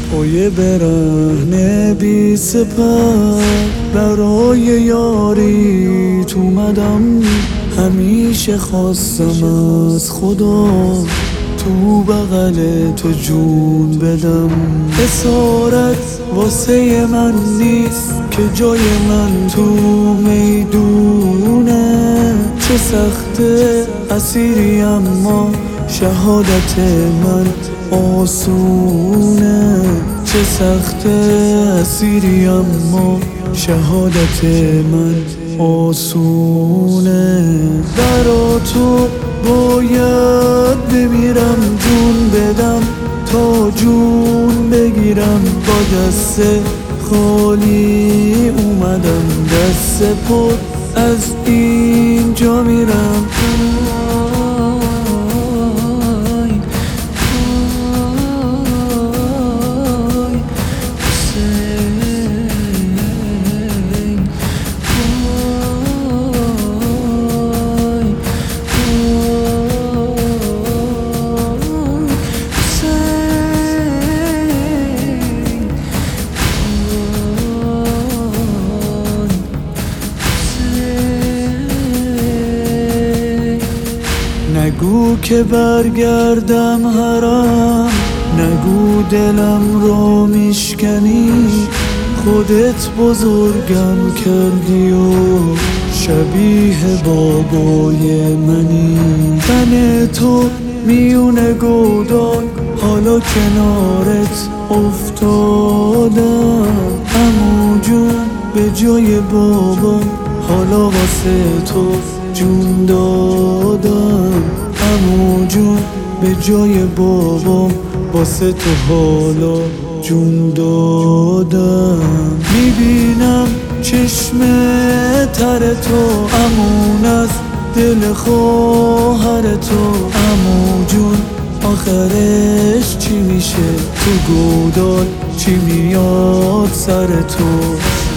با یه برهنه بی سپر برای یاریت اومدم. همیشه خواستم از خدا تو بغل تو جون بدم. اسارت واسه من نیست که جای من تو میدونه. چه سخته اسیری اما شهادت من آسونه. چه سخته اسیری اما شهادت من آسونه. برا تو باید بمیرم جون بدم تا جون بگیرم. با دست خالی اومدم دست پر از اینجا میرم. نگو که برگردم حرم، نگو دلم رو میشکنی. خودت بزرگم کردی و شبیه بابای منی. تن تو میونه گودال حالا کنارت افتادم. عمو جون به جای بابا حالا واسه تو جون دادم. عمو جون به جای بابام واسه تو حالا جون دادم. میبینم چشم تر تو امون از دل خواهر تو. عمو جون آخرش چی میشه تو گودال؟ چی میاد سر تو؟